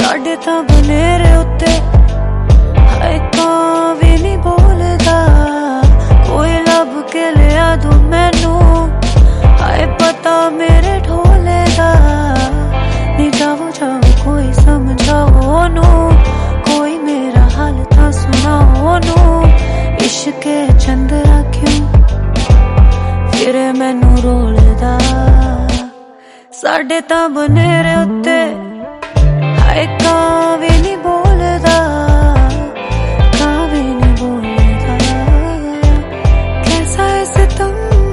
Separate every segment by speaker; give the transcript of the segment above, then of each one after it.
Speaker 1: साडे तां बनेरे उत्ते हाय कां भी नहीं बोलदा, कोई लब के लिया तू मैनू हाय पता मेरे ढोले दा। नी जाओ जाओ कोई समझाओ ओनू, कोई मेरा हाल तां सुनाओ ओनू। इश्के चंदरा क्यों फिर मैनू रोलदा, साडे तां बनेरे उत्ते हाय कां भी नहीं बोलदा, कां भी नहीं बोलदा। कैसा है सितम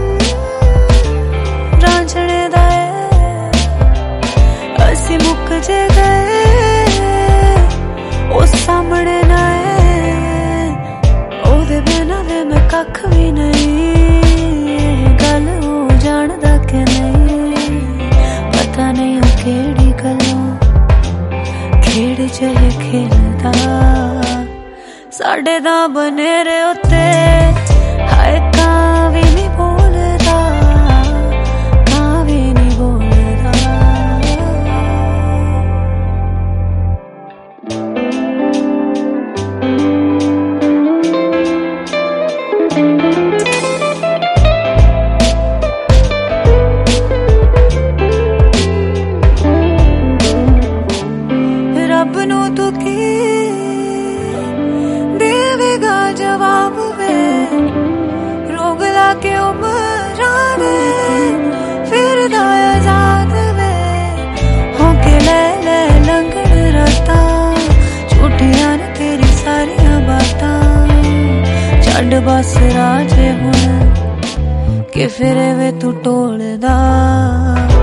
Speaker 1: रांझणे दा असी मुक जे गए ओ सामने ना है, ओदे बिना दे मैं कख भी नहीं। गल हो जानदा कि नहीं पता नहीं ओ केड़ी गलों खेड़ चले खेलदा, साडे तां बनेरे उत्ते हाय कां भी नहीं बोलदा, कां भी नहीं बोलदा। रब नू तू की देवेगा जवाब वे, रोग लाके उमरां दे फिर आजाद वे। होके ले ले लंघन रातां झूठियां ने तेरी सारियां बातां, छड्ड बस राजे हुण कि फिर वे तू टोलदा।